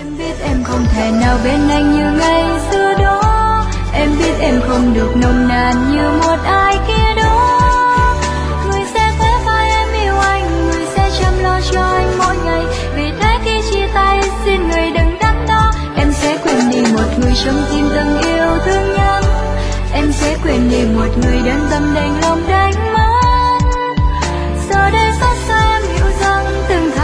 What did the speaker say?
Em biết em không thể nào bên anh như ngày xưa đó. Em biết em không được nồng nàn như một ai kia đó. Người sẽ khỏe vai em yêu anh, người sẽ chăm lo cho anh mỗi ngày. Vì thế khi chia tay xin người đừng đắn đo. Em sẽ quên đi một người trong tim từng yêu thương nhắn. Em sẽ quên đi một người đơn tâm đành lòng đánh mất. Giờ đây xót xa em hiểu rằng từng